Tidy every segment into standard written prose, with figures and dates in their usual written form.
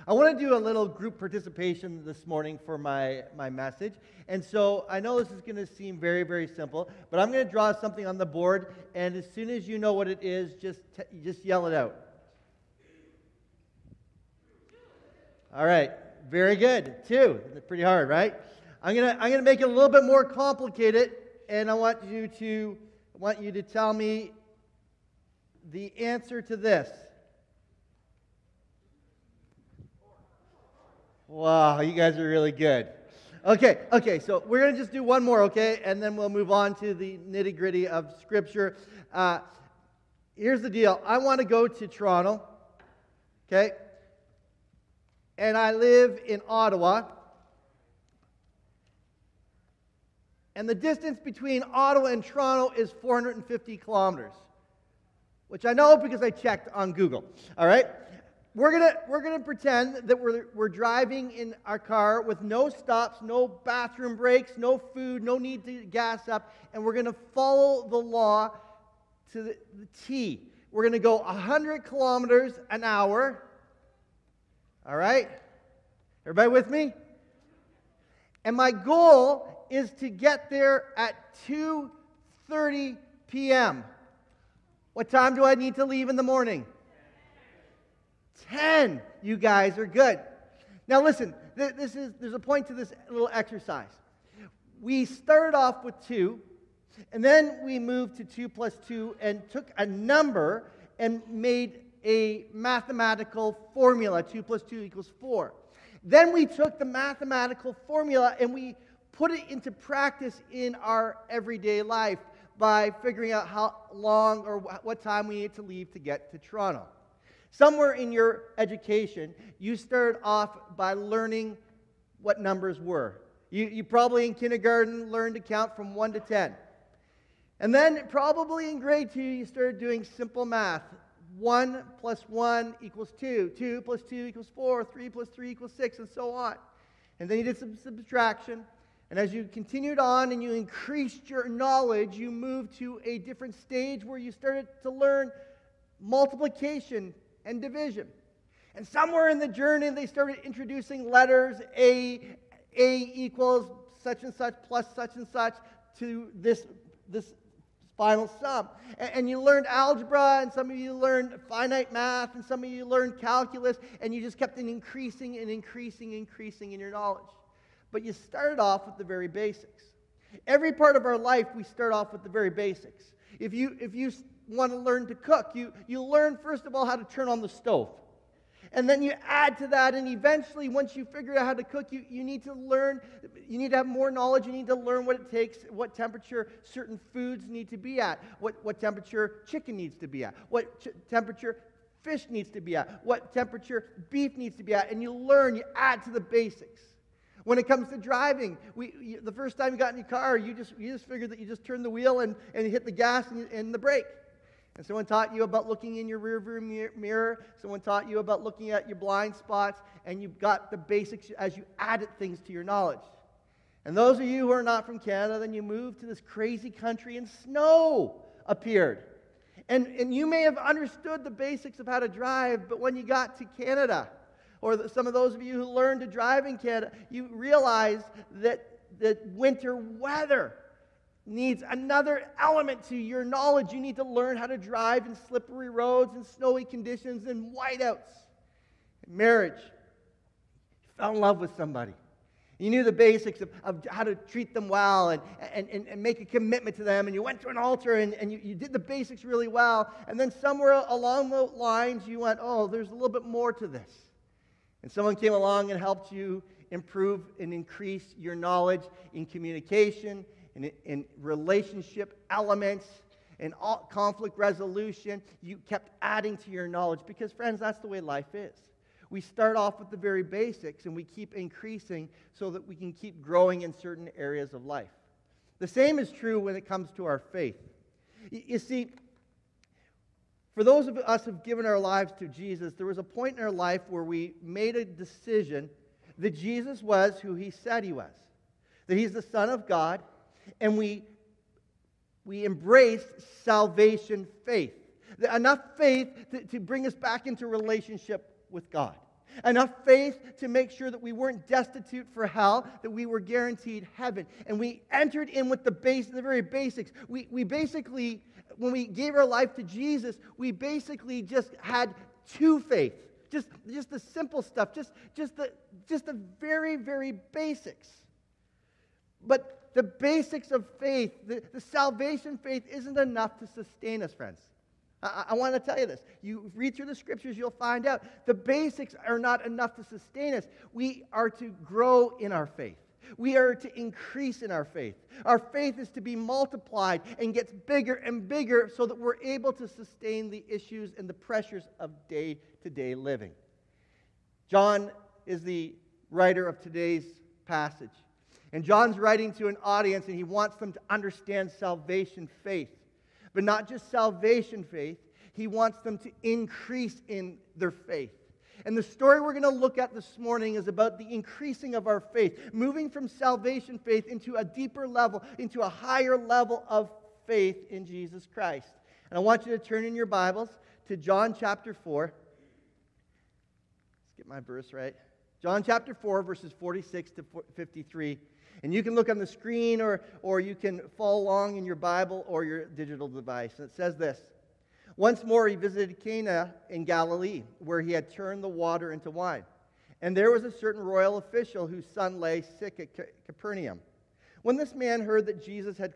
I want to do a little group participation this morning for my message. And so I know this is going to seem very, very simple, but I'm going to draw something on the board, and as soon as you know what it is, just yell it out. All right, very good. 2. Pretty hard, right? I'm gonna make it a little bit more complicated, and I want you to tell me the answer to this. Wow, you guys are really good. Okay, so we're going to just do one more, okay? And then we'll move on to the nitty-gritty of Scripture. Here's the deal. I want to go to Toronto, okay? And I live in Ottawa. And the distance between Ottawa and Toronto is 450 kilometers, which I know because I checked on Google, all right? We're gonna pretend that we're driving in our car with no stops, no bathroom breaks, no food, no need to gas up, and we're gonna follow the law to the T. We're gonna go 100 kilometers an hour. All right? Everybody with me? And my goal is to get there at 2:30 p.m. What time do I need to leave in the morning? 10. You guys are good. Now listen, there's a point to this little exercise. We started off with 2, and then we moved to 2 plus 2 and took a number and made a mathematical formula. 2 plus 2 equals 4. Then we took the mathematical formula and we put it into practice in our everyday life by figuring out how long or what time we need to leave to get to Toronto. Somewhere in your education, you started off by learning what numbers were. You probably in kindergarten learned to count from 1 to 10. And then probably in grade 2, you started doing simple math. 1 plus 1 equals 2. 2 plus 2 equals 4. 3 plus 3 equals 6, and so on. And then you did some subtraction. And as you continued on and you increased your knowledge, you moved to a different stage where you started to learn multiplication and division. And somewhere in the journey, they started introducing letters. A equals such and such plus such and such to this final sum. And you learned algebra, and some of you learned finite math, and some of you learned calculus, and you just kept increasing in your knowledge. But you started off with the very basics. Every part of our life, we start off with the very basics. If you want to learn to cook, you learn first of all how to turn on the stove. And then you add to that, and eventually once you figure out how to cook, you need to learn, you need to have more knowledge, you need to learn what it takes, what temperature certain foods need to be at, what temperature chicken needs to be at, what temperature fish needs to be at, what temperature beef needs to be at, and you add to the basics. When it comes to driving, the first time you got in your car, you just figured that you just turn the wheel and hit the gas and the brake. And someone taught you about looking in your rearview mirror. Someone taught you about looking at your blind spots, and you got the basics as you added things to your knowledge. And those of you who are not from Canada, then you moved to this crazy country, and snow appeared. And you may have understood the basics of how to drive, but when you got to Canada, or some of those of you who learned to drive in Canada, you realize that winter weather needs another element to your knowledge. You need to learn how to drive in slippery roads and snowy conditions and whiteouts. In marriage, you fell in love with somebody. You knew the basics of how to treat them well and make a commitment to them, and you went to an altar and you did the basics really well, and then somewhere along the lines you went, oh, there's a little bit more to this. And someone came along and helped you improve and increase your knowledge in communication, in relationship elements, in conflict resolution. You kept adding to your knowledge because, friends, that's the way life is. We start off with the very basics and we keep increasing so that we can keep growing in certain areas of life. The same is true when it comes to our faith. You see, for those of us who have given our lives to Jesus, there was a point in our life where we made a decision that Jesus was who he said he was, that he's the Son of God, and we embraced salvation faith. Enough faith to bring us back into relationship with God. enough faith to make sure that we weren't destitute for hell, that we were guaranteed heaven. And we entered in with the very basics. We basically, when we gave our life to Jesus, we basically just had two faith. Just the simple stuff, just the very, very basics. But the basics of faith, the salvation faith isn't enough to sustain us, friends. I want to tell you this. You read through the scriptures, you'll find out the basics are not enough to sustain us. We are to grow in our faith. We are to increase in our faith. Our faith is to be multiplied and gets bigger and bigger so that we're able to sustain the issues and the pressures of day-to-day living. John is the writer of today's passage. And John's writing to an audience, and he wants them to understand salvation faith. But not just salvation faith, he wants them to increase in their faith. And the story we're going to look at this morning is about the increasing of our faith, moving from salvation faith into a deeper level, into a higher level of faith in Jesus Christ. And I want you to turn in your Bibles to John chapter 4. Let's get my verse right. John chapter 4, verses 46 to 53. And you can look on the screen or you can follow along in your Bible or your digital device. And it says this. Once more he visited Cana in Galilee, where he had turned the water into wine. And there was a certain royal official whose son lay sick at Capernaum. When this man heard that Jesus had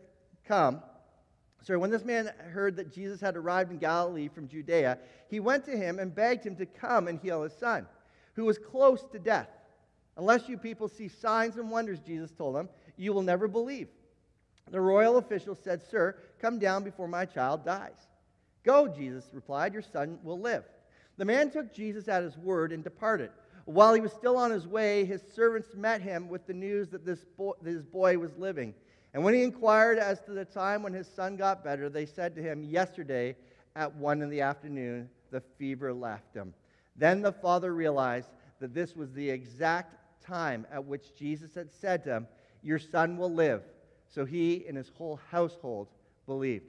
arrived in Galilee from Judea, he went to him and begged him to come and heal his son, who was close to death. Unless you people see signs and wonders, Jesus told him, you will never believe. The royal official said, Sir, come down before my child dies. Go, Jesus replied, your son will live. The man took Jesus at his word and departed. While he was still on his way, his servants met him with the news that his boy was living. And when he inquired as to the time when his son got better, they said to him, yesterday at 1 p.m, the fever left him. Then the father realized that this was the exact time at which Jesus had said to him, your son will live. So he and his whole household believed.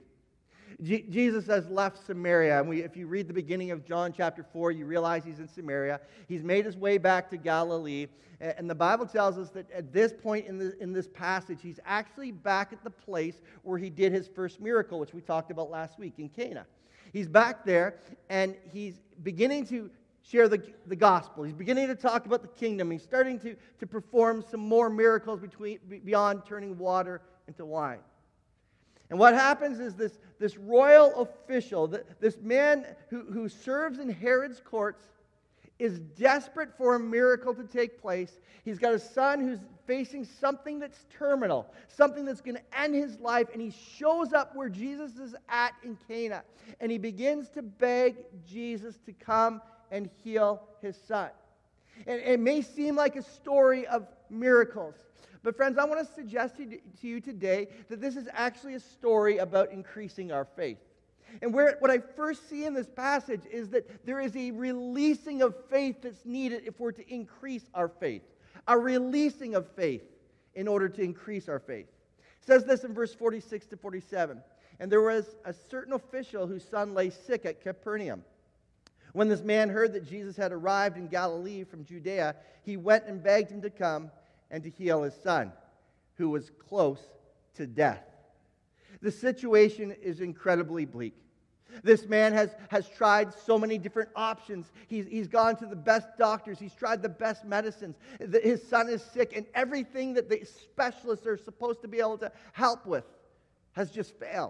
Jesus has left Samaria, and if you read the beginning of John chapter 4, you realize he's in Samaria. He's made his way back to Galilee, and the Bible tells us that at this point in this passage, he's actually back at the place where he did his first miracle, which we talked about last week in Cana. He's back there, and he's beginning to share the gospel. He's beginning to talk about the kingdom. He's starting to perform some more miracles beyond turning water into wine. And what happens is this royal official, this man who serves in Herod's courts, is desperate for a miracle to take place. He's got a son who's facing something that's terminal, something that's going to end his life, and he shows up where Jesus is at in Cana, and he begins to beg Jesus to come and heal his son. And it may seem like a story of miracles, but friends, I want to suggest to you today that this is actually a story about increasing our faith. And what I first see in this passage is that there is a releasing of faith that's needed if we're to increase our faith. A releasing of faith in order to increase our faith. It says this in verse 46 to 47. And there was a certain official whose son lay sick at Capernaum. When this man heard that Jesus had arrived in Galilee from Judea, he went and begged him to come and to heal his son, who was close to death. The situation is incredibly bleak. This man has tried so many different options. He's gone to the best doctors. He's tried the best medicines. His son is sick, and everything that the specialists are supposed to be able to help with has just failed.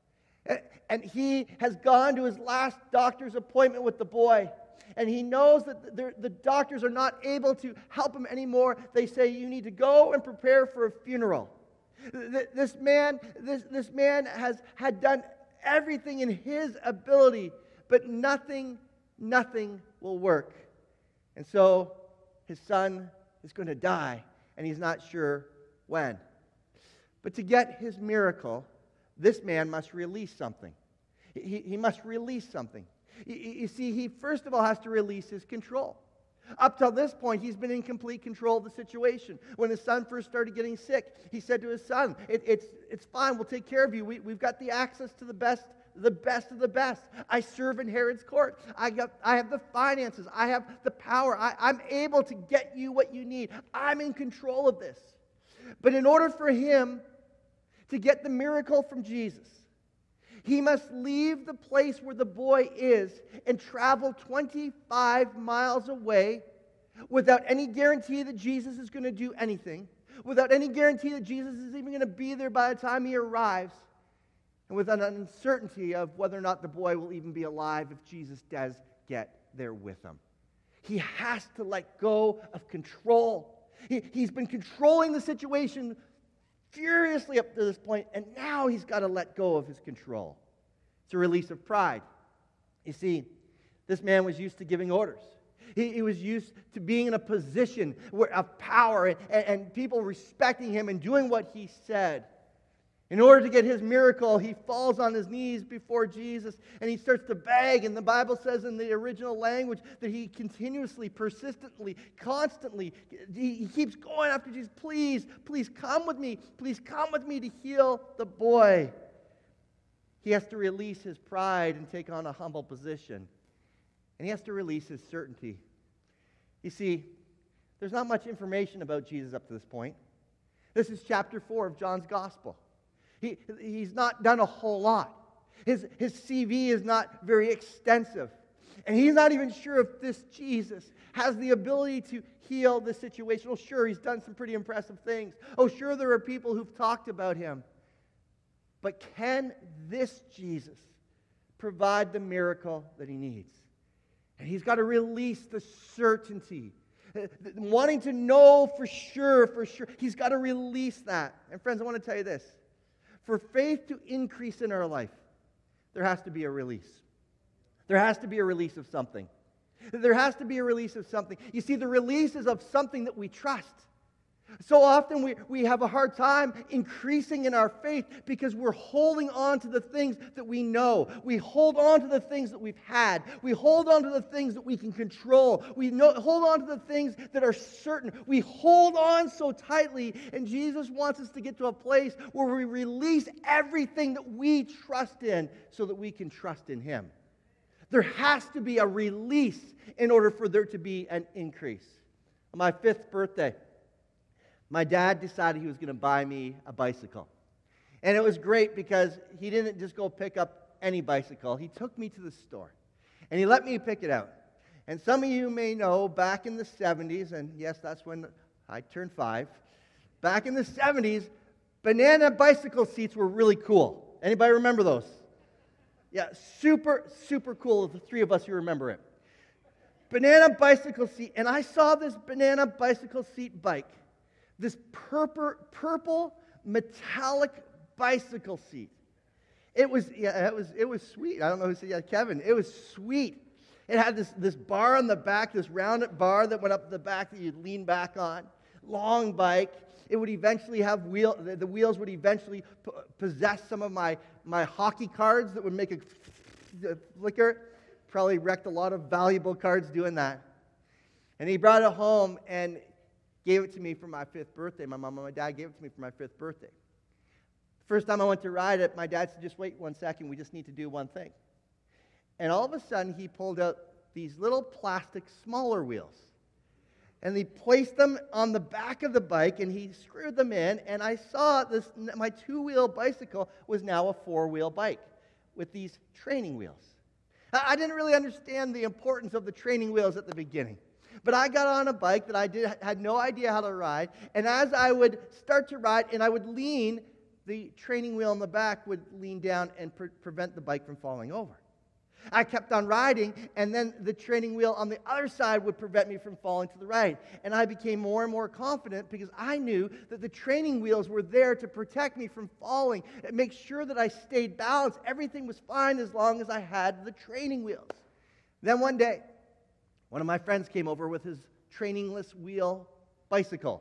And he has gone to his last doctor's appointment with the boy, and he knows that the doctors are not able to help him anymore. They say, you need to go and prepare for a funeral. This man had done everything in his ability, but nothing will work. And so his son is going to die, and he's not sure when. But to get his miracle, this man must release something. He must release something. You see, he first of all has to release his control. Up till this point, he's been in complete control of the situation. When his son first started getting sick, he said to his son, it's fine, we'll take care of you. We've got the access to the best the best of the best. I serve in Herod's court. I have the finances. I have the power. I'm able to get you what you need. I'm in control of this. But in order for him to get the miracle from Jesus, he must leave the place where the boy is and travel 25 miles away without any guarantee that Jesus is going to do anything, without any guarantee that Jesus is even going to be there by the time he arrives, and with an uncertainty of whether or not the boy will even be alive if Jesus does get there with him. He has to let go of control. He's been controlling the situation furiously up to this point, and now he's got to let go of his control. It's a release of pride. You see, this man was used to giving orders. He was used to being in a position of power and people respecting him and doing what he said. In order to get his miracle, he falls on his knees before Jesus and he starts to beg. And the Bible says in the original language that he continuously, persistently, constantly, he keeps going after Jesus. Please, please come with me. Please come with me to heal the boy. He has to release his pride and take on a humble position. And he has to release his certainty. You see, there's not much information about Jesus up to this point. This is chapter 4 of John's Gospel. He's not done a whole lot. His CV is not very extensive. And he's not even sure if this Jesus has the ability to heal this situation. Oh, sure, he's done some pretty impressive things. Oh, sure, there are people who've talked about him. But can this Jesus provide the miracle that he needs? And he's got to release the certainty. Wanting to know for sure. He's got to release that. And friends, I want to tell you this. For faith to increase in our life, there has to be a release. There has to be a release of something. There has to be a release of something. You see, the release is of something that we trust. So often we have a hard time increasing in our faith because we're holding on to the things that we know. We hold on to the things that we've had. We hold on to the things that we can control. Hold on to the things that are certain. We hold on so tightly, and Jesus wants us to get to a place where we release everything that we trust in so that we can trust in Him. There has to be a release in order for there to be an increase. On my 5th birthday, my dad decided he was going to buy me a bicycle. And it was great because he didn't just go pick up any bicycle. He took me to the store. And he let me pick it out. And some of you may know, back in the 70s, and yes, that's when I turned 5. Back in the 70s, banana bicycle seats were really cool. Anybody remember those? Yeah, super, super cool. The 3 of us who remember it. Banana bicycle seat. And I saw this banana bicycle seat bike. This purple metallic bicycle seat. It was sweet. I don't know who said, yeah, Kevin. It was sweet. It had this bar on the back, this rounded bar that went up the back that you'd lean back on. Long bike. It would eventually have wheels. The wheels would eventually possess some of my hockey cards that would make a flicker. Probably wrecked a lot of valuable cards doing that. And he brought it home and gave it to me for my 5th birthday. My mom and my dad gave it to me for my 5th birthday. First time I went to ride it, my dad said, just wait 1 second, we just need to do one thing. And all of a sudden, he pulled out these little plastic smaller wheels. And he placed them on the back of the bike, and he screwed them in, and I saw my 2-wheel bicycle was now a 4-wheel bike with these training wheels. I didn't really understand the importance of the training wheels at the beginning. But I got on a bike that I had no idea how to ride, and as I would start to ride and I would lean, the training wheel in the back would lean down and prevent the bike from falling over. I kept on riding, and then the training wheel on the other side would prevent me from falling to the right. And I became more and more confident because I knew that the training wheels were there to protect me from falling, and make sure that I stayed balanced. Everything was fine as long as I had the training wheels. Then one day, one of my friends came over with his trainingless wheel bicycle.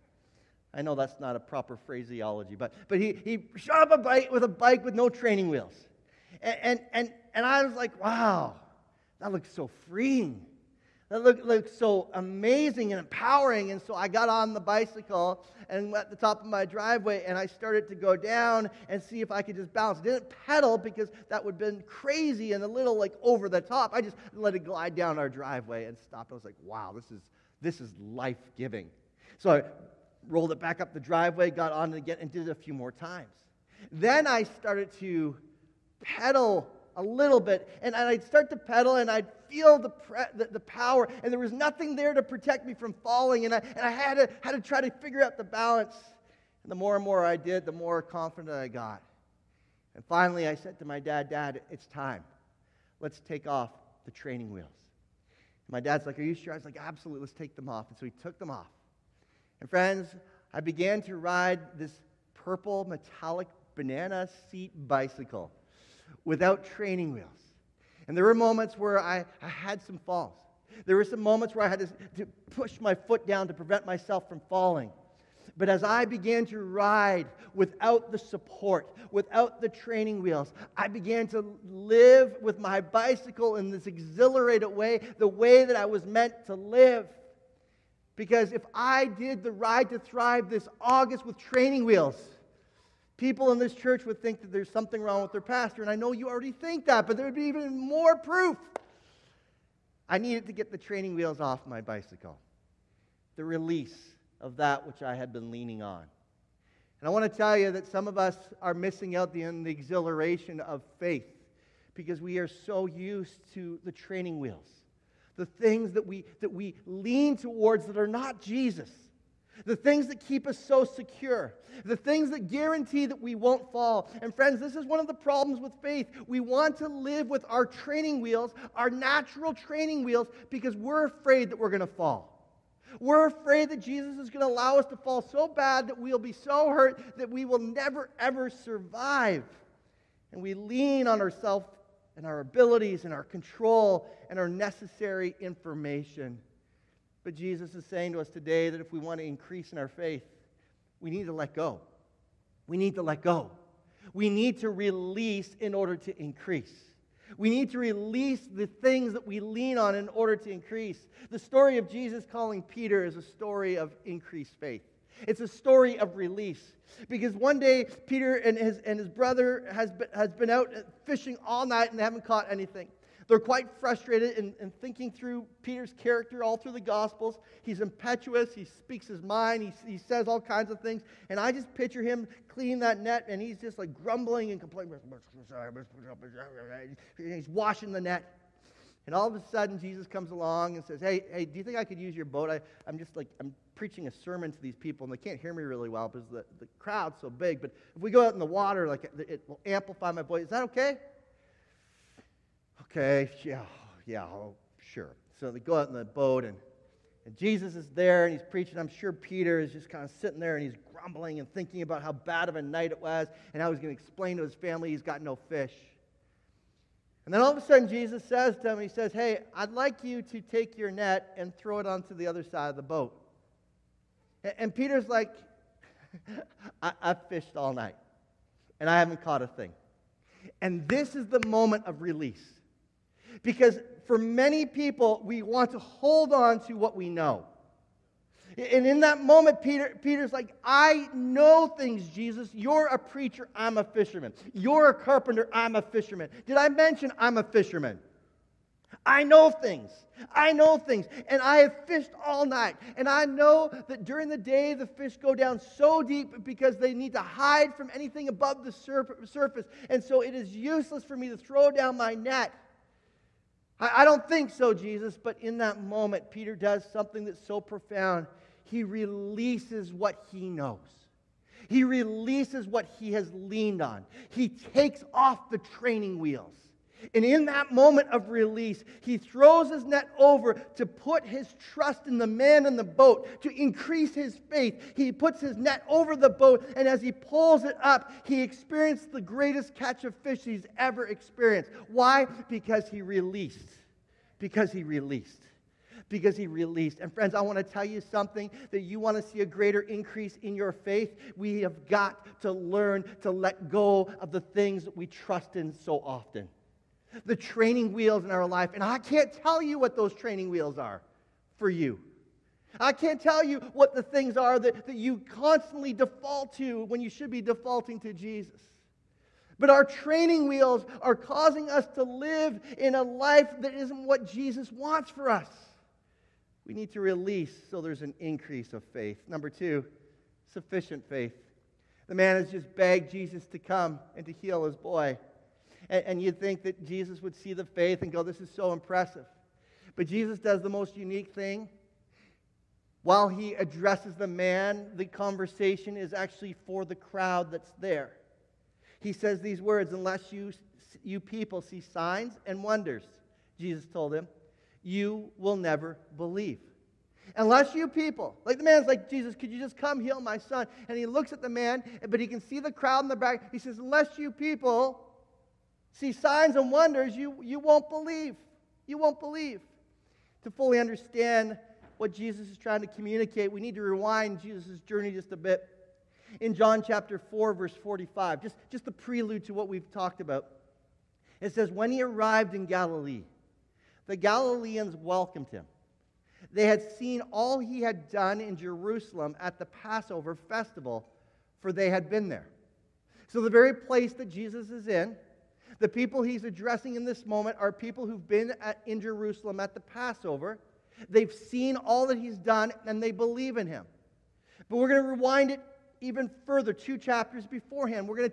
I know that's not a proper phraseology, but he shot up with a bike with no training wheels. And I was like, wow, that looks so freeing. That looked so amazing and empowering. And so I got on the bicycle and at the top of my driveway, and I started to go down and see if I could just balance. I didn't pedal because that would have been crazy and a little like over the top. I just let it glide down our driveway and stopped. I was like, wow, this is life-giving. So I rolled it back up the driveway, got on it again, and did it a few more times. Then I started to pedal a little bit, and I'd start to pedal, and I'd feel the power, and there was nothing there to protect me from falling, and I had to try to figure out the balance. And the more I did, the more confident I got. And finally, I said to my dad, "Dad, it's time. Let's take off the training wheels." And my dad's like, "Are you sure?" I was like, "Absolutely, let's take them off." And so he took them off. And friends, I began to ride this purple metallic banana seat bicycle without training wheels. And there were moments where I had some falls. There were some moments where I had to push my foot down to prevent myself from falling. But as I began to ride without the support, without the training wheels, I began to live with my bicycle in this exhilarated way, the way that I was meant to live. Because if I did the Ride to Thrive this August with training wheels, people in this church would think that there's something wrong with their pastor. And I know you already think that, but there would be even more proof. I needed to get the training wheels off my bicycle. The release of that which I had been leaning on. And I want to tell you that some of us are missing out in the exhilaration of faith because we are so used to the training wheels. The things that we lean towards that are not Jesus. The things that keep us so secure. The things that guarantee that we won't fall. And friends, this is one of the problems with faith. We want to live with our training wheels, our natural training wheels, because we're afraid that we're going to fall. We're afraid that Jesus is going to allow us to fall so bad that we'll be so hurt that we will never, ever survive. And we lean on ourselves and our abilities and our control and our necessary information. But Jesus is saying to us today that if we want to increase in our faith, we need to let go. We need to let go. We need to release in order to increase. We need to release the things that we lean on in order to increase. The story of Jesus calling Peter is a story of increased faith. It's a story of release. Because one day, Peter and his brother has been out fishing all night and they haven't caught anything. They're quite frustrated in thinking through Peter's character all through the Gospels. He's impetuous. He speaks his mind. He says all kinds of things. And I just picture him cleaning that net, and he's just like grumbling and complaining. He's washing the net. And all of a sudden, Jesus comes along and says, hey, do you think I could use your boat? I'm preaching a sermon to these people, and they can't hear me really well because the crowd's so big. But if we go out in the water, it will amplify my voice. Is that okay? Okay, yeah, sure. So they go out in the boat, and Jesus is there, and he's preaching. I'm sure Peter is just kind of sitting there, and he's grumbling and thinking about how bad of a night it was, and how he's going to explain to his family he's got no fish. And then all of a sudden, Jesus says to him, he says, hey, I'd like you to take your net and throw it onto the other side of the boat. And Peter's like, I've fished all night, and I haven't caught a thing. And this is the moment of release. Because for many people, we want to hold on to what we know. And in that moment, Peter's like, I know things, Jesus. You're a preacher, I'm a fisherman. You're a carpenter, I'm a fisherman. Did I mention I'm a fisherman? I know things. And I have fished all night. And I know that during the day, the fish go down so deep because they need to hide from anything above the surface. And so it is useless for me to throw down my net. I don't think so, Jesus. But in that moment, Peter does something that's so profound. He releases what he knows. He releases what he has leaned on. He takes off the training wheels. And in that moment of release, he throws his net over to put his trust in the man in the boat, to increase his faith. He puts his net over the boat, and as he pulls it up, he experienced the greatest catch of fish he's ever experienced. Why? Because he released. Because he released. Because he released. And friends, I want to tell you something, that you want to see a greater increase in your faith. We have got to learn to let go of the things that we trust in so often. the training wheels in our life. And I can't tell you what those training wheels are for you. I can't tell you what the things are that you constantly default to when you should be defaulting to Jesus. But our training wheels are causing us to live in a life that isn't what Jesus wants for us. We need to release so there's an increase of faith. Number 2, sufficient faith. The man has just begged Jesus to come and to heal his boy. And you'd think that Jesus would see the faith and go, this is so impressive. But Jesus does the most unique thing. While he addresses the man, the conversation is actually for the crowd that's there. He says these words, unless you people see signs and wonders, Jesus told him, you will never believe. Unless you people, like the man's like, Jesus, could you just come heal my son? And he looks at the man, but he can see the crowd in the back. He says, unless you people see signs and wonders, you won't believe. You won't believe. To fully understand what Jesus is trying to communicate, we need to rewind Jesus' journey just a bit. In John chapter 4, verse 45, just the prelude to what we've talked about. It says, when he arrived in Galilee, the Galileans welcomed him. They had seen all he had done in Jerusalem at the Passover festival, for they had been there. So the very place that Jesus is in, the people he's addressing in this moment are people who've been in Jerusalem at the Passover. They've seen all that he's done, and they believe in him. But we're going to rewind it even further, 2 chapters beforehand. We're going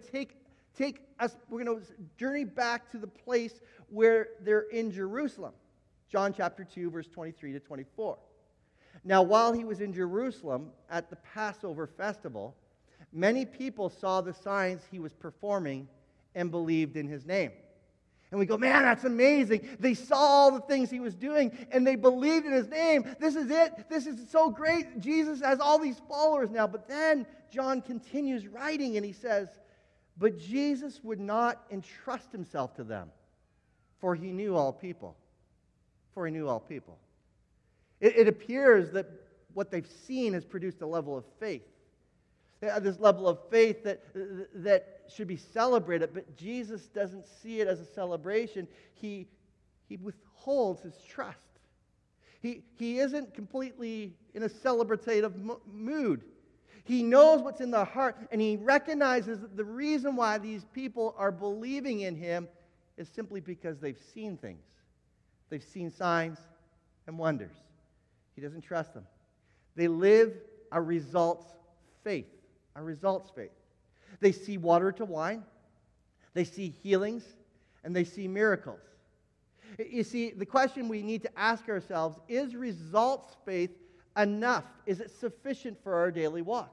to journey back to the place where they're in Jerusalem. John chapter 2, verse 23 to 24. Now, while he was in Jerusalem at the Passover festival, many people saw the signs he was performing and believed in his name. And we go, man, that's amazing. They saw all the things he was doing, and they believed in his name. This is it. This is so great. Jesus has all these followers now. But then John continues writing, and he says, but Jesus would not entrust himself to them, for he knew all people. For he knew all people. It appears that what they've seen has produced a level of faith. This level of faith that should be celebrated, but Jesus doesn't see it as a celebration. He withholds his trust. He isn't completely in a celebrative mood. He knows what's in the heart, and he recognizes that the reason why these people are believing in him is simply because they've seen things. They've seen signs and wonders. He doesn't trust them. They live a results faith. A results faith. They see water to wine. They see healings. And they see miracles. You see, the question we need to ask ourselves, is results faith enough? Is it sufficient for our daily walk?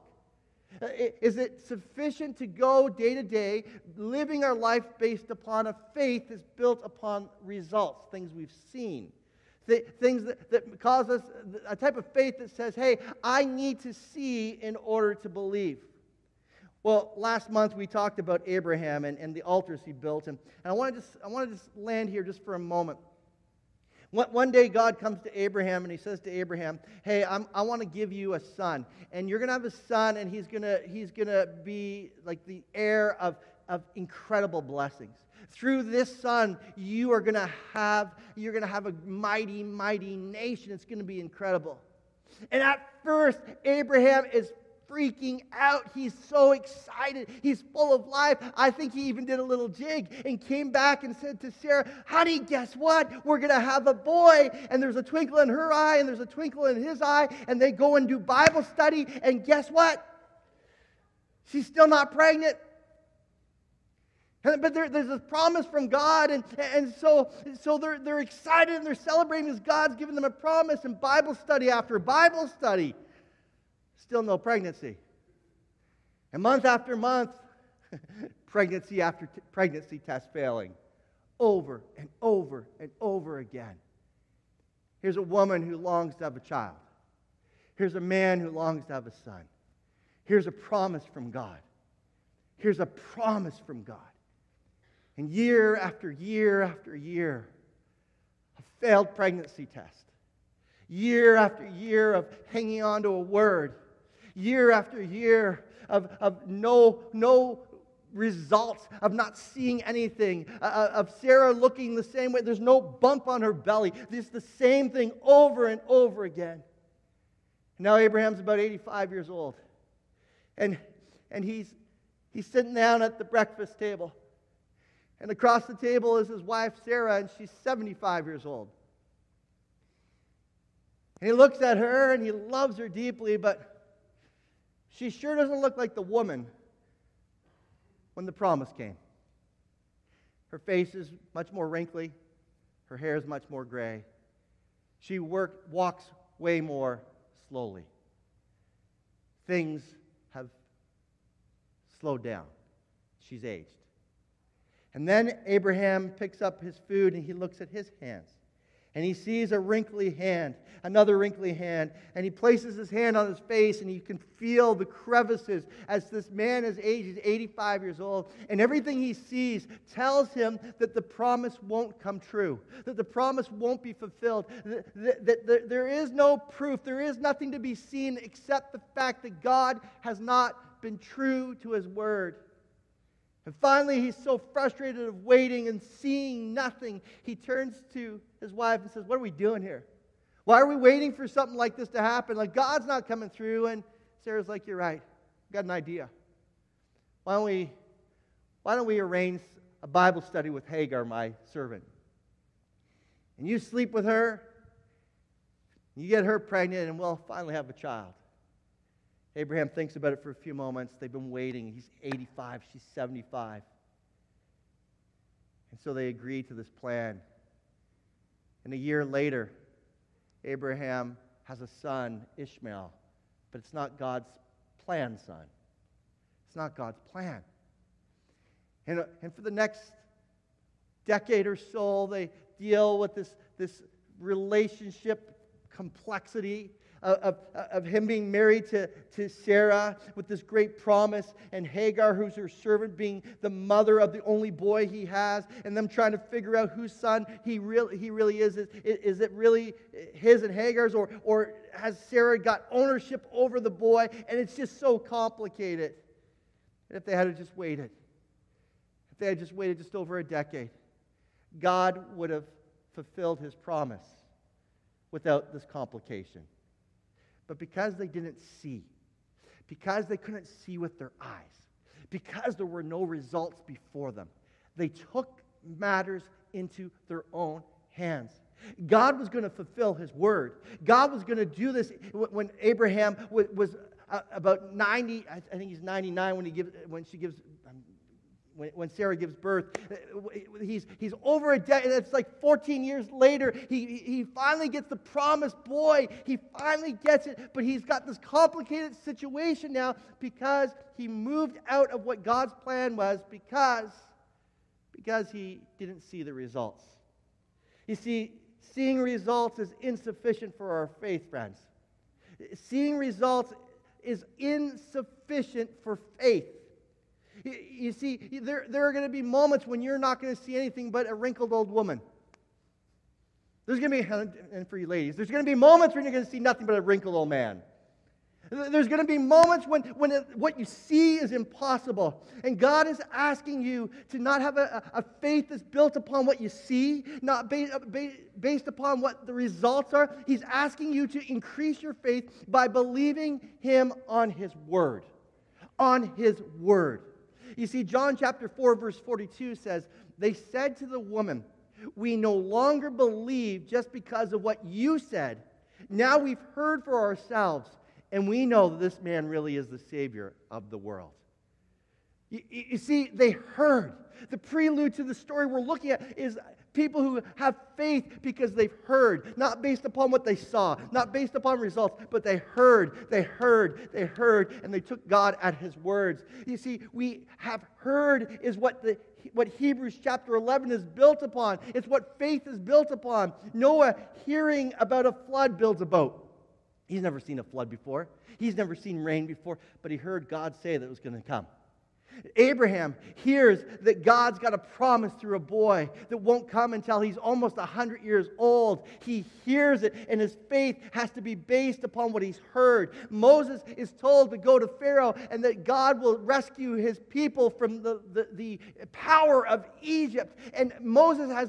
Is it sufficient to go day to day, living our life based upon a faith that's built upon results, things we've seen, things that cause us, a type of faith that says, hey, I need to see in order to believe. Well, last month we talked about Abraham and the altars he built, and I want to just land here just for a moment. One day God comes to Abraham and he says to Abraham, hey, I want to give you a son, and you're going to have a son, and he's going to be like the heir of incredible blessings. Through this son, you're going to have a mighty, mighty nation. It's going to be incredible. And at first, Abraham is freaking out. He's so excited. He's full of life. I think he even did a little jig and came back and said to Sarah, honey, guess what? We're going to have a boy. And there's a twinkle in her eye and there's a twinkle in his eye. And they go and do Bible study. And guess what? She's still not pregnant. But there's a promise from God, and so they're excited and they're celebrating as God's given them a promise, and Bible study after Bible study. Still no pregnancy. And month after month, pregnancy after pregnancy test failing. Over and over and over again. Here's a woman who longs to have a child. Here's a man who longs to have a son. Here's a promise from God. Here's a promise from God. And year after year after year, a failed pregnancy test. Year after year of hanging on to a word. Year after year of no results of not seeing anything, of Sarah looking the same way. There's no bump on her belly. It's the same thing over and over again. Now Abraham's about 85 years old. And he's sitting down at the breakfast table. And across the table is his wife, Sarah, and she's 75 years old. And he looks at her, and he loves her deeply, but she sure doesn't look like the woman when the promise came. Her face is much more wrinkly. Her hair is much more gray. She walks way more slowly. Things have slowed down. She's aged. And then Abraham picks up his food and he looks at his hands. And he sees a wrinkly hand, another wrinkly hand, and he places his hand on his face and you can feel the crevices as this man is aged, he's 85 years old, and everything he sees tells him that the promise won't come true, that the promise won't be fulfilled, that there is no proof, there is nothing to be seen except the fact that God has not been true to his word. And finally, he's so frustrated of waiting and seeing nothing, he turns to his wife and says, "What are we doing here? Why are we waiting for something like this to happen? Like, God's not coming through." And Sarah's like, "You're right. I've got an idea. Why don't we arrange a Bible study with Hagar, my servant? And you sleep with her, you get her pregnant, and we'll finally have a child." Abraham thinks about it for a few moments. They've been waiting. He's 85, she's 75. And so they agree to this plan. And a year later, Abraham has a son, Ishmael. But it's not God's planned son. It's not God's plan. And for the next decade or so, they deal with this relationship complexity of him being married to Sarah with this great promise, and Hagar, who's her servant, being the mother of the only boy he has, and them trying to figure out whose son he really is. Is it really his and Hagar's, or has Sarah got ownership over the boy? And it's just so complicated. And if they had just waited just over a decade, God would have fulfilled his promise without this complication. But because they didn't see, because they couldn't see with their eyes, because there were no results before them, they took matters into their own hands. God was going to fulfill his word. God was going to do this when Abraham was about 90. I think he's 99 when Sarah gives birth. He's over a decade. It's like 14 years later. He finally gets the promised boy. He finally gets it. But he's got this complicated situation now because he moved out of what God's plan was because he didn't see the results. You see, seeing results is insufficient for our faith, friends. Seeing results is insufficient for faith. You see, there are going to be moments when you're not going to see anything but a wrinkled old woman. There's going to be, and for you ladies, there's going to be moments when you're going to see nothing but a wrinkled old man. There's going to be moments when what you see is impossible. And God is asking you to not have a faith that's built upon what you see, not based upon what the results are. He's asking you to increase your faith by believing him on his word. On his word. You see, John chapter 4, verse 42 says, "They said to the woman, 'We no longer believe just because of what you said. Now we've heard for ourselves, and we know that this man really is the Savior of the world.'" You see, they heard. The prelude to the story we're looking at is people who have faith because they've heard, not based upon what they saw, not based upon results, but they heard, and they took God at his words. You see, we have heard is what Hebrews chapter 11 is built upon. It's what faith is built upon. Noah, hearing about a flood, builds a boat. He's never seen a flood before. He's never seen rain before, but he heard God say that it was going to come. Abraham hears that God's got a promise through a boy that won't come until he's almost 100 years old. He hears it, and his faith has to be based upon what he's heard. Moses is told to go to Pharaoh and that God will rescue his people from the power of Egypt. And Moses has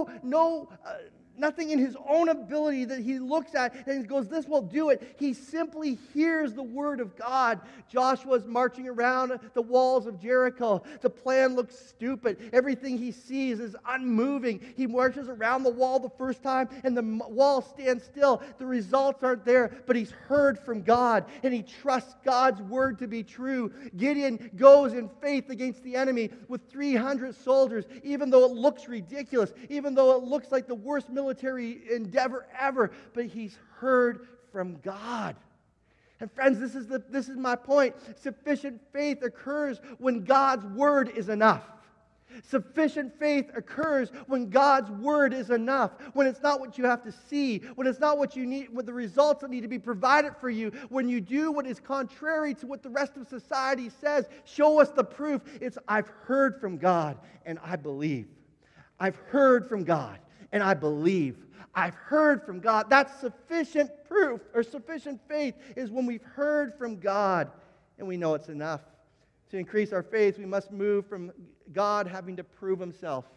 nothing in his own ability that he looks at and he goes, this will do it. He simply hears the word of God. Joshua's marching around the walls of Jericho. The plan looks stupid. Everything he sees is unmoving. He marches around the wall the first time and the wall stands still. The results aren't there, but he's heard from God and he trusts God's word to be true. Gideon goes in faith against the enemy with 300 soldiers, even though it looks ridiculous, even though it looks like the worst military endeavor ever, but he's heard from God. And friends, this is my point. Sufficient faith occurs when God's word is enough. Sufficient faith occurs when God's word is enough, when it's not what you have to see, when it's not what you need, with the results that need to be provided for you, when you do what is contrary to what the rest of society says. Show us the proof. It's, I've heard from God and I believe. I've heard from God and I believe. I've heard from God. That's sufficient proof, or sufficient faith, is when we've heard from God and we know it's enough. To increase our faith, we must move from God having to prove himself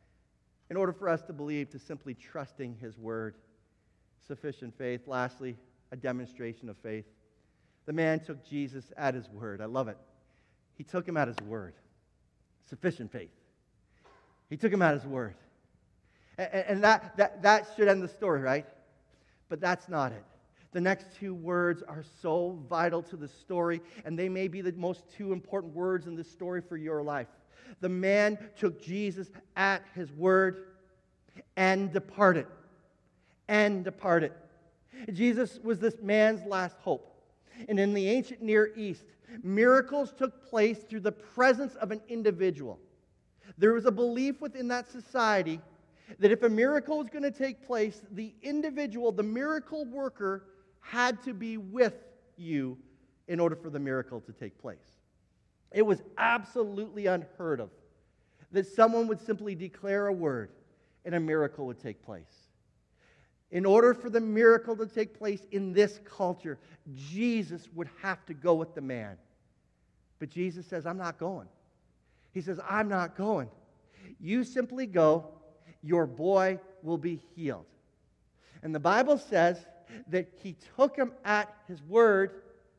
in order for us to believe, to simply trusting his word. Sufficient faith. Lastly, a demonstration of faith. The man took Jesus at his word. I love it. He took him at his word. Sufficient faith. He took him at his word. And that should end the story, right? But that's not it. The next two words are so vital to the story, and they may be the most two important words in this story for your life. The man took Jesus at his word and departed. And departed. Jesus was this man's last hope. And in the ancient Near East, miracles took place through the presence of an individual. There was a belief within that society that if a miracle was going to take place, the individual, the miracle worker, had to be with you in order for the miracle to take place. It was absolutely unheard of that someone would simply declare a word and a miracle would take place. In order for the miracle to take place in this culture, Jesus would have to go with the man. But Jesus says, I'm not going. He says, I'm not going. You simply go, your boy will be healed. And the Bible says that he took him at his word,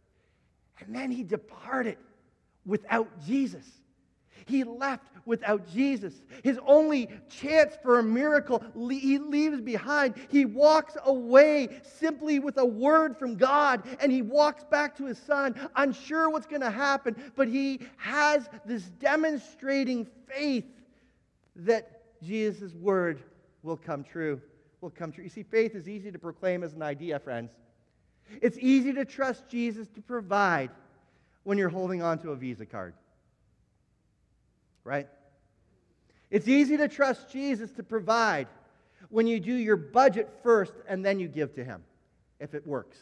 and then he departed without Jesus. He left without Jesus. His only chance for a miracle he leaves behind. He walks away simply with a word from God, and he walks back to his son, unsure what's going to happen, but he has this demonstrating faith that Jesus' word will come true. You see, faith is easy to proclaim as an idea, friends. It's easy to trust Jesus to provide when you're holding on to a Visa card. Right? It's easy to trust Jesus to provide when you do your budget first and then you give to him, if it works.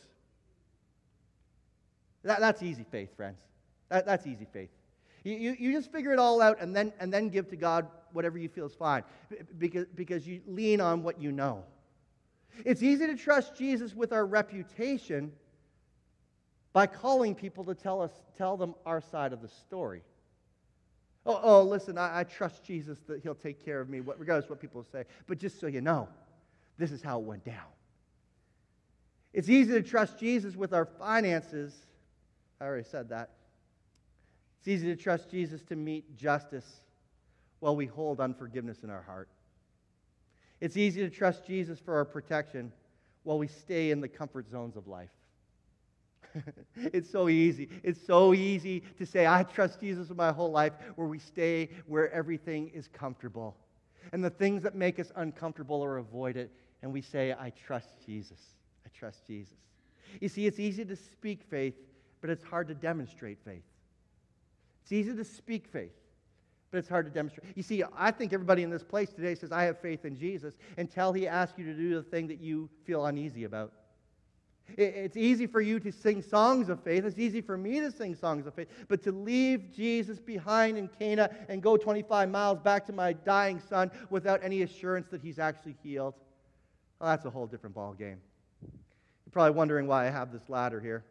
That's easy faith, friends. That's easy faith. You just figure it all out and then give to God whatever you feel is fine, because you lean on what you know. It's easy to trust Jesus with our reputation by calling people to tell them our side of the story. Oh, listen, I trust Jesus that he'll take care of me, regardless of what people say. But just so you know, this is how it went down. It's easy to trust Jesus with our finances. I already said that. It's easy to trust Jesus to meet justice while we hold unforgiveness in our heart. It's easy to trust Jesus for our protection while we stay in the comfort zones of life. It's so easy. It's so easy to say, I trust Jesus with my whole life, where we stay where everything is comfortable. And the things that make us uncomfortable are avoided, and we say, I trust Jesus. I trust Jesus. You see, it's easy to speak faith, but it's hard to demonstrate faith. It's easy to speak faith, but it's hard to demonstrate. You see, I think everybody in this place today says, I have faith in Jesus, until he asks you to do the thing that you feel uneasy about. It's easy for you to sing songs of faith. It's easy for me to sing songs of faith. But to leave Jesus behind in Cana and go 25 miles back to my dying son without any assurance that he's actually healed, well, that's a whole different ball game. You're probably wondering why I have this ladder here.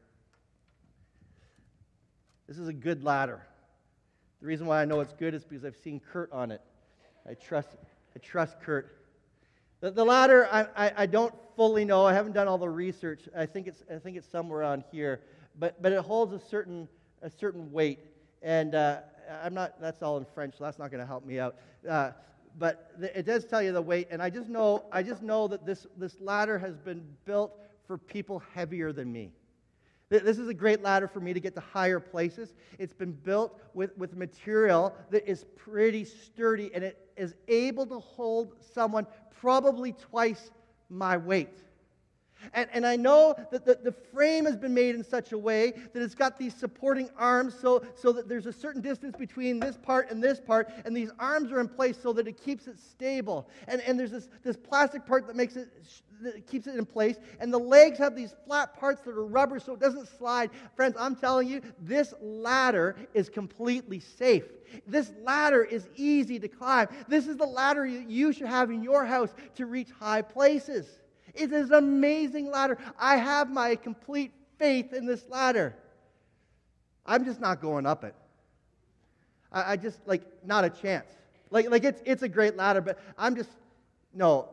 This is a good ladder. The reason why I know it's good is because I've seen Kurt on it. I trust Kurt. The ladder, I don't fully know. I haven't done all the research. I think it's somewhere on here, but it holds a certain weight, and I'm not. That's all in French, so that's not going to help me out. But it does tell you the weight, and I just know that this ladder has been built for people heavier than me. This is a great ladder for me to get to higher places. It's been built with material that is pretty sturdy, and it is able to hold someone probably twice my weight. And I know that the frame has been made in such a way that it's got these supporting arms so that there's a certain distance between this part, and these arms are in place so that it keeps it stable. And there's this plastic part that keeps it in place, and the legs have these flat parts that are rubber so it doesn't slide. Friends, I'm telling you, this ladder is completely safe. This ladder is easy to climb. This is the ladder you should have in your house to reach high places. It is an amazing ladder. I have my complete faith in this ladder. I'm just not going up it. I just, not a chance. It's a great ladder, but I'm just, no.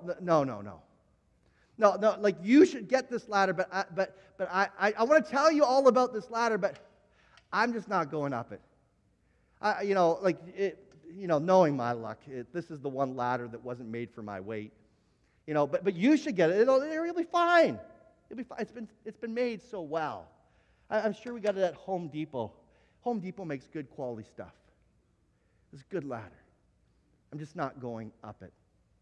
No, you should get this ladder, but I want to tell you all about this ladder, but I'm just not going up it. Knowing my luck, this is the one ladder that wasn't made for my weight. But you should get it. It'll be fine. It'll be fine. It's been made so well. I'm sure we got it at Home Depot. Home Depot makes good quality stuff. It's a good ladder. I'm just not going up it.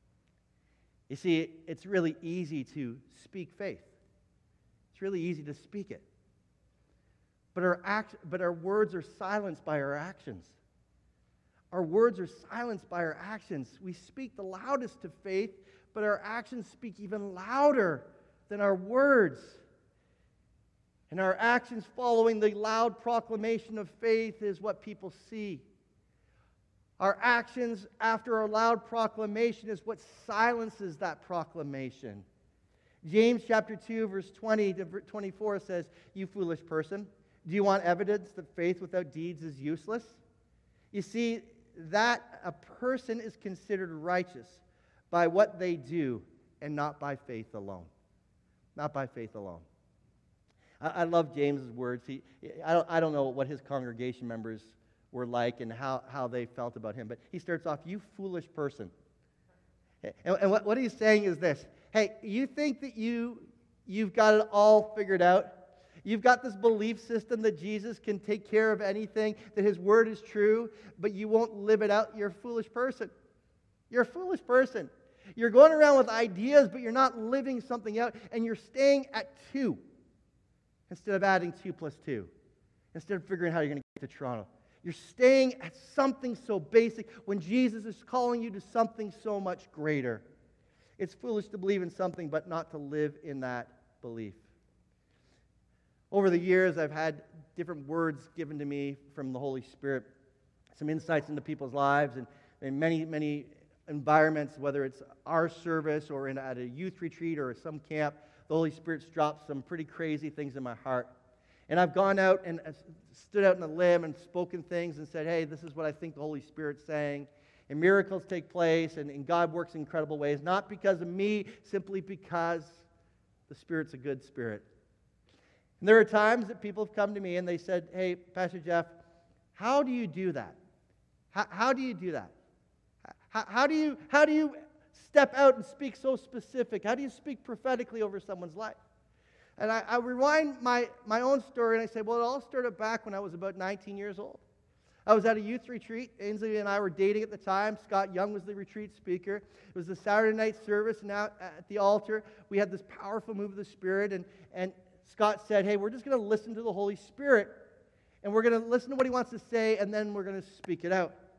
You see, it's really easy to speak faith. It's really easy to speak it. But our words are silenced by our actions. Our words are silenced by our actions. We speak the loudest to faith, but our actions speak even louder than our words. And our actions following the loud proclamation of faith is what people see. Our actions after our loud proclamation is what silences that proclamation. James chapter 2, verse 20 to 24 says, "You foolish person, do you want evidence that faith without deeds is useless?" You see, that a person is considered righteous by what they do and not by faith alone. Not by faith alone. I love James's words. I don't know what his congregation members were like and how they felt about him, but he starts off, "You foolish person." And what he's saying is this: hey, you think that you've got it all figured out? You've got this belief system that Jesus can take care of anything, that his word is true, but you won't live it out. You're a foolish person. You're a foolish person. You're going around with ideas, but you're not living something out, and you're staying at 2 instead of adding 2 plus 2, instead of figuring out how you're going to get to Toronto. You're staying at something so basic when Jesus is calling you to something so much greater. It's foolish to believe in something, but not to live in that belief. Over the years, I've had different words given to me from the Holy Spirit, some insights into people's lives, and in many environments, whether it's our service or at a youth retreat or some camp, the Holy Spirit's dropped some pretty crazy things in my heart. And I've gone out and stood out in a limb and spoken things and said, hey, this is what I think the Holy Spirit's saying. And miracles take place, and God works in incredible ways, not because of me, simply because the Spirit's a good Spirit. And there are times that people have come to me and they said, hey, Pastor Jeff, how do you do that? How do you do that? How do you step out and speak so specific? How do you speak prophetically over someone's life? And I rewind my own story, and I say, well, it all started back when I was about 19 years old. I was at a youth retreat. Ainsley and I were dating at the time. Scott Young was the retreat speaker. It was the Saturday night service, and out at the altar, we had this powerful move of the Spirit, and Scott said, hey, we're just going to listen to the Holy Spirit, and we're going to listen to what he wants to say, and then we're going to speak it out.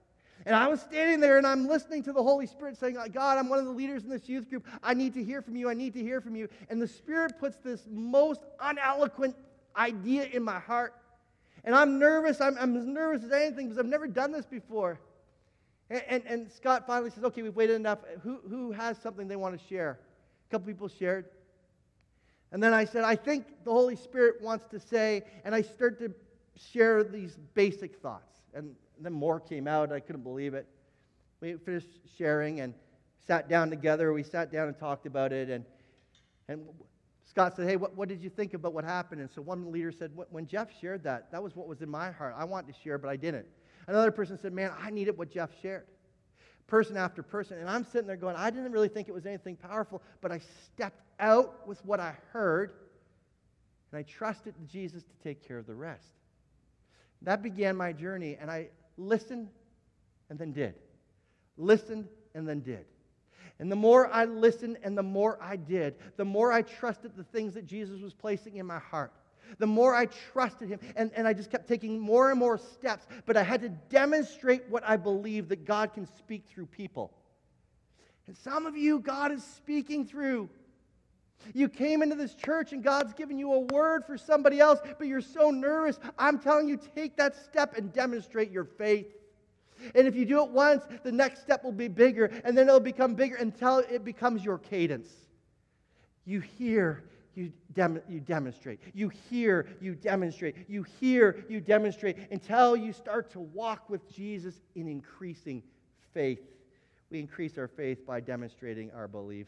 And I was standing there and I'm listening to the Holy Spirit saying, God, I'm one of the leaders in this youth group. I need to hear from you. I need to hear from you. And the Spirit puts this most uneloquent idea in my heart. And I'm nervous. I'm as nervous as anything because I've never done this before. And Scott finally says, okay, we've waited enough. Who has something they want to share? A couple people shared. And then I said, I think the Holy Spirit wants to say, and I start to share these basic thoughts. And then more came out. I couldn't believe it. We finished sharing and sat down together. We sat down and talked about it. And Scott said, hey, what did you think about what happened? And so one leader said, when Jeff shared that was what was in my heart. I wanted to share, but I didn't. Another person said, man, I needed what Jeff shared. Person after person. And I'm sitting there going, I didn't really think it was anything powerful, but I stepped out with what I heard, and I trusted Jesus to take care of the rest. That began my journey, and I listened and then did. Listened and then did. And the more I listened and the more I did, the more I trusted the things that Jesus was placing in my heart. The more I trusted him, and I just kept taking more and more steps, but I had to demonstrate what I believe, that God can speak through people. And some of you, God is speaking through. You came into this church and God's given you a word for somebody else, but you're so nervous. I'm telling you, take that step and demonstrate your faith. And if you do it once, the next step will be bigger, and then it'll become bigger until it becomes your cadence. You hear, you demonstrate. You hear, you demonstrate. You hear, you demonstrate, until you start to walk with Jesus in increasing faith. We increase our faith by demonstrating our beliefs.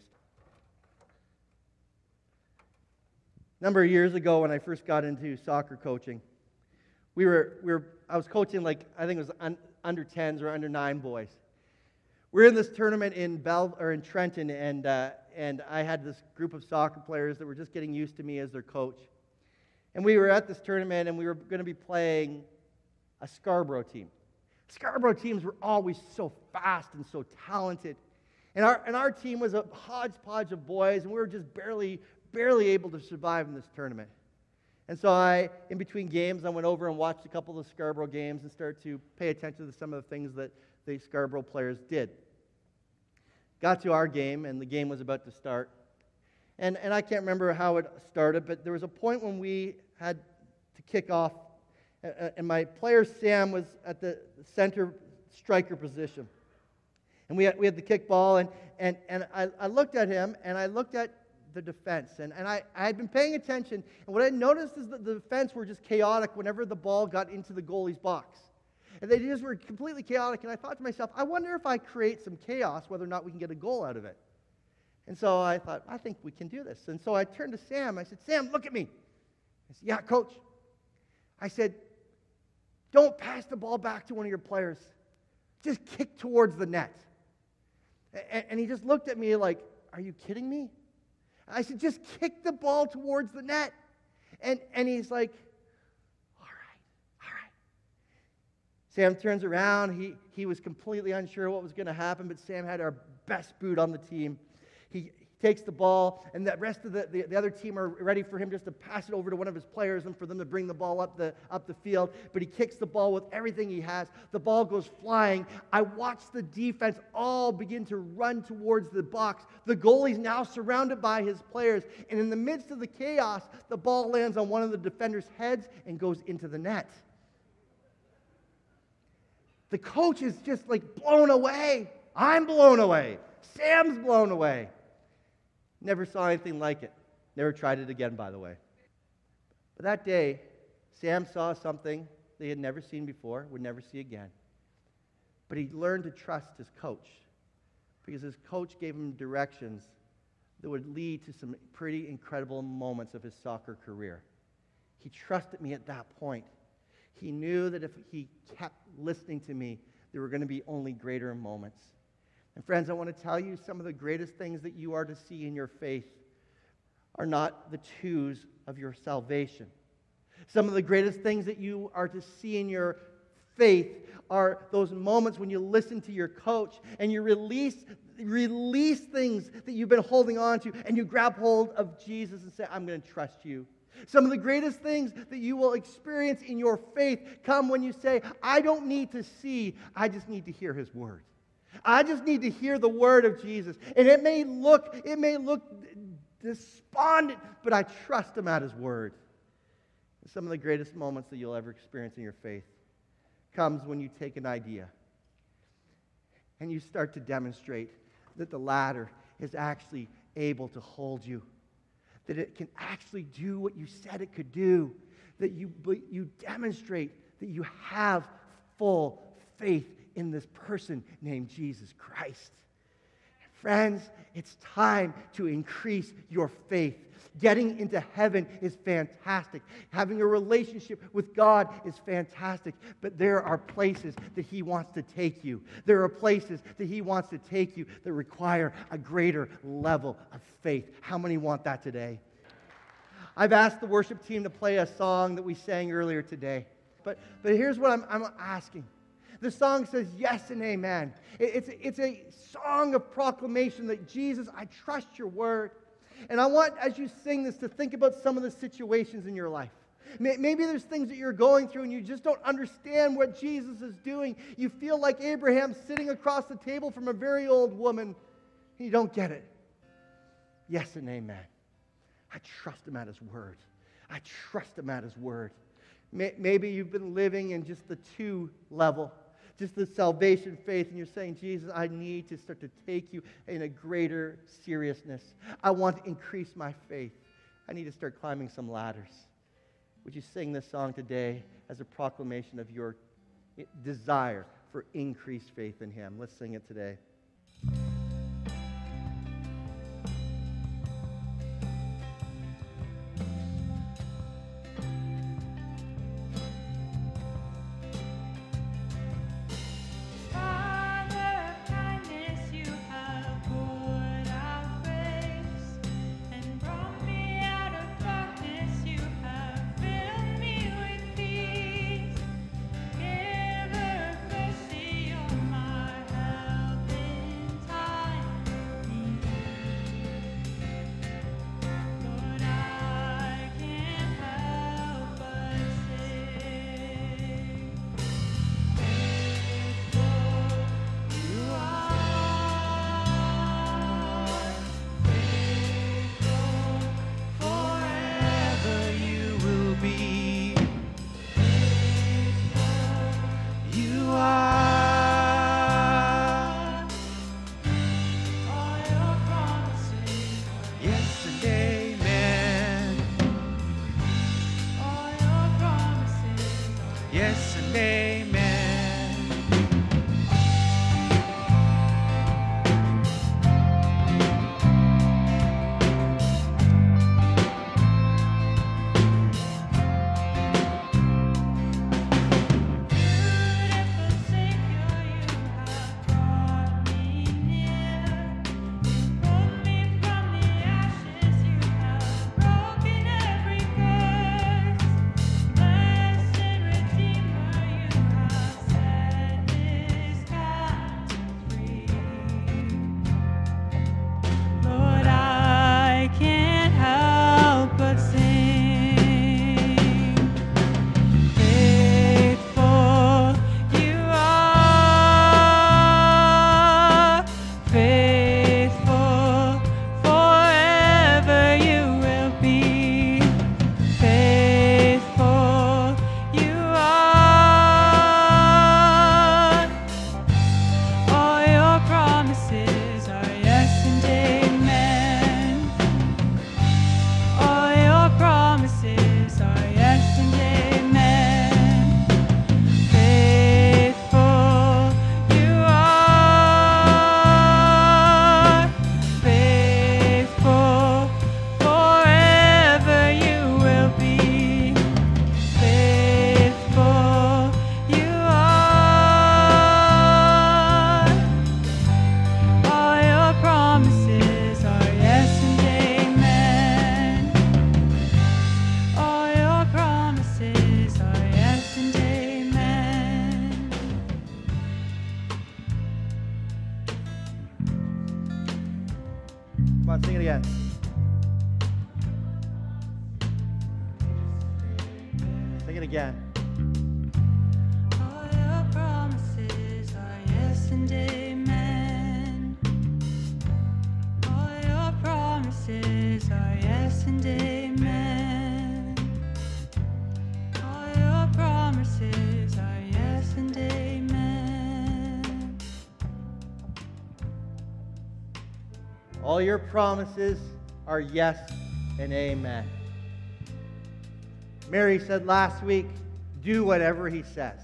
A number of years ago, when I first got into soccer coaching, I was coaching, like, I think it was under 10s or under 9 boys. We're in this tournament in Trenton, and I had this group of soccer players that were just getting used to me as their coach. And we were at this tournament, and we were going to be playing a Scarborough team. Scarborough teams were always so fast and so talented. And our team was a hodgepodge of boys, and we were just barely able to survive in this tournament. And so in between games, I went over and watched a couple of the Scarborough games and started to pay attention to some of the things that the Scarborough players did. Got to our game, and the game was about to start. And I can't remember how it started, but there was a point when we had to kick off, and my player Sam was at the center striker position. And we had the kick ball, and I looked at him, and I looked at the defense. And I had been paying attention, and what I noticed is that the defense were just chaotic whenever the ball got into the goalie's box. And they just were completely chaotic, and I thought to myself, I wonder if I create some chaos, whether or not we can get a goal out of it. And so I thought, I think we can do this. And so I turned to Sam. I said, Sam, look at me. I said, yeah, coach. I said, don't pass the ball back to one of your players. Just kick towards the net. And he just looked at me like, are you kidding me? I said, just kick the ball towards the net. And he's like, all right. Sam turns around. He was completely unsure what was going to happen, but Sam had our best boot on the team. He takes the ball, and the rest of the other team are ready for him just to pass it over to one of his players and for them to bring the ball up the field. But he kicks the ball with everything he has. The ball goes flying. I watch the defense all begin to run towards the box. The goalie's now surrounded by his players. And in the midst of the chaos, the ball lands on one of the defenders' heads and goes into the net. The coach is just like blown away. I'm blown away. Sam's blown away. Never saw anything like it. Never tried it again, by the way. But that day, Sam saw something they had never seen before, would never see again. But he learned to trust his coach, because his coach gave him directions that would lead to some pretty incredible moments of his soccer career. He trusted me at that point. He knew that if he kept listening to me, there were going to be only greater moments. And friends, I want to tell you, some of the greatest things that you are to see in your faith are not the twos of your salvation. Some of the greatest things that you are to see in your faith are those moments when you listen to your coach and you release things that you've been holding on to, and you grab hold of Jesus and say, I'm going to trust you. Some of the greatest things that you will experience in your faith come when you say, I don't need to see, I just need to hear his word. I just need to hear the word of Jesus. And it may look despondent, but I trust him at his word. Some of the greatest moments that you'll ever experience in your faith comes when you take an idea and you start to demonstrate that the ladder is actually able to hold you, that it can actually do what you said it could do, that you demonstrate that you have full faith in this person named Jesus Christ. Friends, it's time to increase your faith. Getting into heaven is fantastic. Having a relationship with God is fantastic. But there are places that he wants to take you. There are places that he wants to take you that require a greater level of faith. How many want that today? I've asked the worship team to play a song that we sang earlier today. But here's what I'm asking. The song says yes and amen. It's a song of proclamation that Jesus, I trust your word. And I want, as you sing this, to think about some of the situations in your life. Maybe there's things that you're going through and you just don't understand what Jesus is doing. You feel like Abraham sitting across the table from a very old woman. And you don't get it. Yes and amen. I trust him at his word. I trust him at his word. Maybe you've been living in just the 2 level. Just the salvation faith, and you're saying, Jesus, I need to start to take you in a greater seriousness. I want to increase my faith. I need to start climbing some ladders. Would you sing this song today as a proclamation of your desire for increased faith in him? Let's sing it today. Come on, sing it again. again. All your promises are yes and amen. All your promises are yes and amen. All your promises are yes and amen. All your promises are yes and amen. Mary said last week, do whatever he says.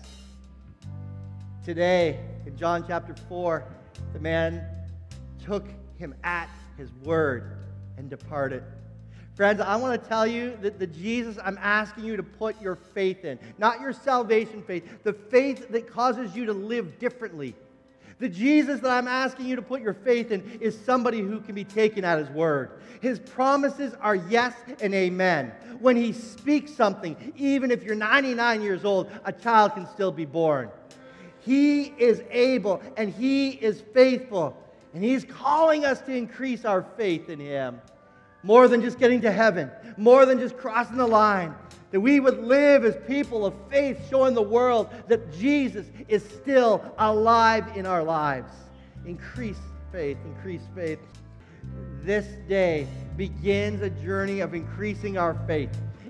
Today, in John chapter 4, the man took him at his word and departed. Friends, I want to tell you that the Jesus I'm asking you to put your faith in, not your salvation faith, the faith that causes you to live differently. The Jesus that I'm asking you to put your faith in is somebody who can be taken at his word. His promises are yes and amen. When he speaks something, even if you're 99 years old, a child can still be born. He is able and he is faithful. And he's calling us to increase our faith in him. More than just getting to heaven, more than just crossing the line, that we would live as people of faith, showing the world that Jesus is still alive in our lives. Increase faith, increase faith. This day begins a journey of increasing our faith.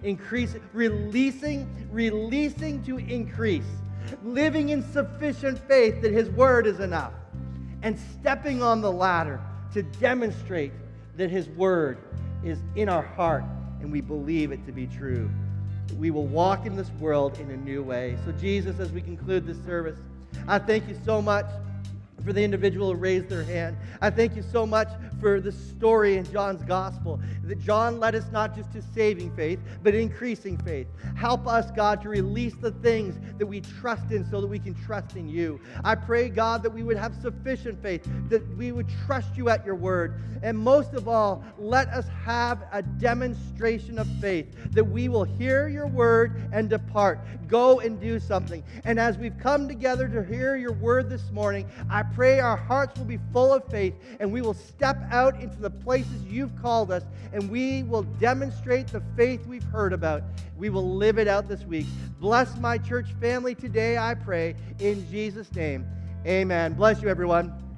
Releasing to increase. Living in sufficient faith that his word is enough. And stepping on the ladder to demonstrate that his word is in our heart and we believe it to be true. We will walk in this world in a new way. So Jesus, as we conclude this service, I thank you so much for the individual who raised their hand. I thank you so much for the story in John's gospel, that John led us not just to saving faith, but increasing faith. Help us, God, to release the things that we trust in so that we can trust in you. I pray, God, that we would have sufficient faith, that we would trust you at your word. And most of all, let us have a demonstration of faith, that we will hear your word and depart. Go and do something. And as we've come together to hear your word this morning, I pray our hearts will be full of faith and we will step out into the places you've called us and we will demonstrate the faith we've heard about. We will live it out this week. Bless my church family today, I pray, in Jesus' name. Amen. Bless you, everyone.